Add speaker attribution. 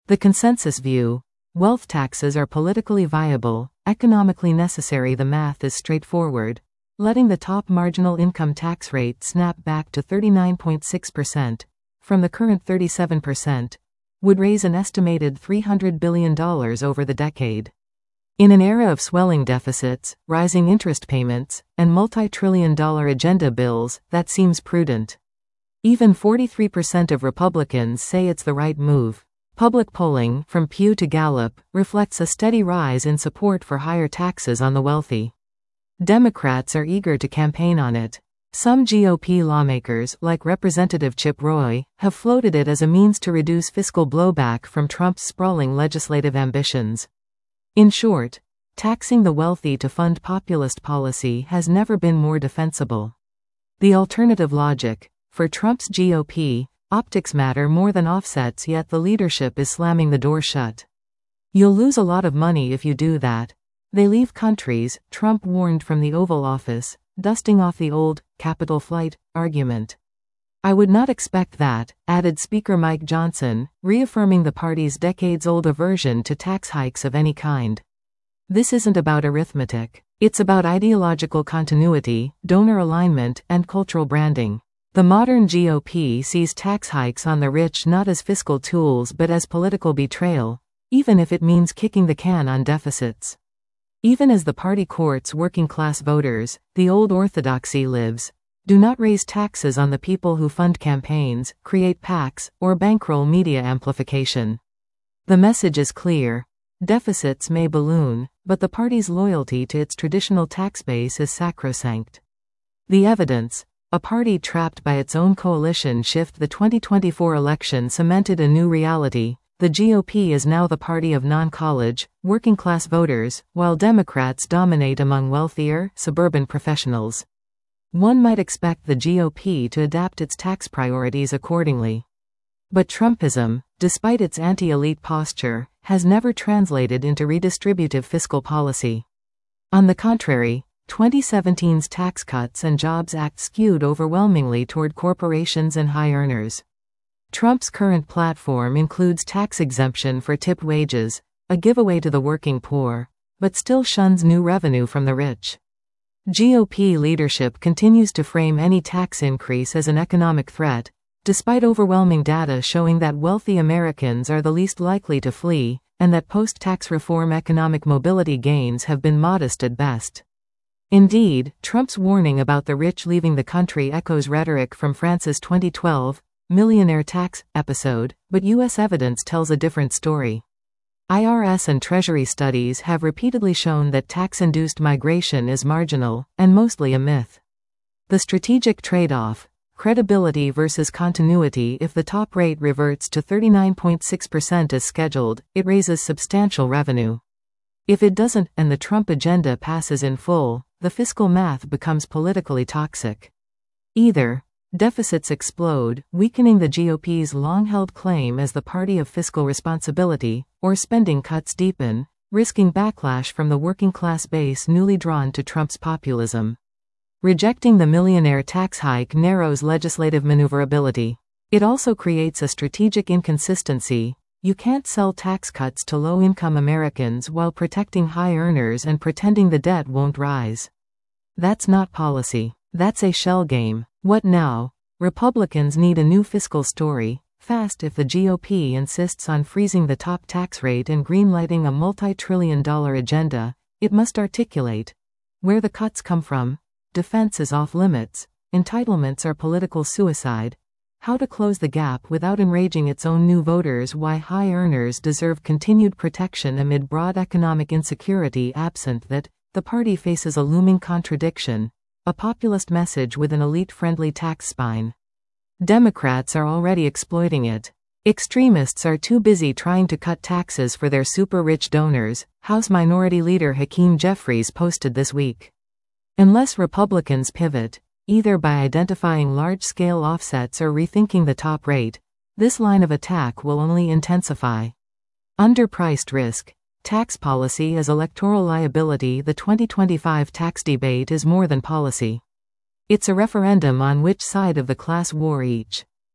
Speaker 1: The consensus view: wealth taxes are politically viable, economically necessary. The math is straightforward. Letting the top marginal income tax rate snap back to 39.6%, from the current 37%, would raise an estimated $300 billion over the decade. In an era of swelling deficits, rising interest payments, and multi-trillion-dollar agenda bills, that seems prudent. Even 43% of Republicans say it's the right move. Public polling, from Pew to Gallup, reflects a steady rise in support for higher taxes on the wealthy. Democrats are eager to campaign on it. Some GOP lawmakers, like Representative Chip Roy, have floated it as a means to reduce fiscal blowback from Trump's sprawling legislative ambitions. In short, taxing the wealthy to fund populist policy has never been more defensible. The alternative logic: for Trump's GOP, optics matter more than offsets, yet the leadership is slamming the door shut. You'll lose a lot of money if you do that. They leave countries, Trump warned from the Oval Office, dusting off the old capital flight argument. I would not expect that, added Speaker Mike Johnson, reaffirming the party's decades-old aversion to tax hikes of any kind. This isn't about arithmetic. It's about ideological continuity, donor alignment, and cultural branding. The modern GOP sees tax hikes on the rich not as fiscal tools but as political betrayal, even if it means kicking the can on deficits. Even as the party courts working-class voters, the old orthodoxy lives. Do not raise taxes on the people who fund campaigns, create PACs, or bankroll media amplification. The message is clear. Deficits may balloon, but the party's loyalty to its traditional tax base is sacrosanct. The evidence: a party trapped by its own coalition shift. The 2024 election cemented a new reality. The GOP is now the party of non-college, working-class voters, while Democrats dominate among wealthier, suburban professionals. One might expect the GOP to adapt its tax priorities accordingly. But Trumpism, despite its anti-elite posture, has never translated into redistributive fiscal policy. On the contrary, 2017's Tax Cuts and Jobs Act skewed overwhelmingly toward corporations and high earners. Trump's current platform includes tax exemption for tipped wages, a giveaway to the working poor, but still shuns new revenue from the rich. GOP leadership continues to frame any tax increase as an economic threat, despite overwhelming data showing that wealthy Americans are the least likely to flee, and that post-tax reform economic mobility gains have been modest at best. Indeed, Trump's warning about the rich leaving the country echoes rhetoric from France's 2012 millionaire tax episode, but U.S. evidence tells a different story. IRS and Treasury studies have repeatedly shown that tax-induced migration is marginal, and mostly a myth. The strategic trade-off: credibility versus continuity. If the top rate reverts to 39.6% as scheduled, it raises substantial revenue. If it doesn't, and the Trump agenda passes in full, the fiscal math becomes politically toxic. Either deficits explode, weakening the GOP's long-held claim as the party of fiscal responsibility, or spending cuts deepen, risking backlash from the working-class base newly drawn to Trump's populism. Rejecting the millionaire tax hike narrows legislative maneuverability. It also creates a strategic inconsistency. You can't sell tax cuts to low-income Americans while protecting high earners and pretending the debt won't rise. That's not policy. That's a shell game. What now? Republicans need a new fiscal story, fast. If the GOP insists on freezing the top tax rate and greenlighting a multi-trillion-dollar agenda, it must articulate where the cuts come from. Defense is off-limits. Entitlements are political suicide. How to close the gap without enraging its own new voters. Why high earners deserve continued protection amid broad economic insecurity. Absent that, the party faces a looming contradiction: a populist message with an elite-friendly tax spine. Democrats are already exploiting it. Extremists are too busy trying to cut taxes for their super-rich donors, House Minority Leader Hakeem Jeffries posted this week. Unless Republicans pivot, either by identifying large-scale offsets or rethinking the top rate, this line of attack will only intensify. Underpriced risk. Tax policy as electoral liability. The 2025 tax debate is more than policy. It's a referendum on which side of the class war each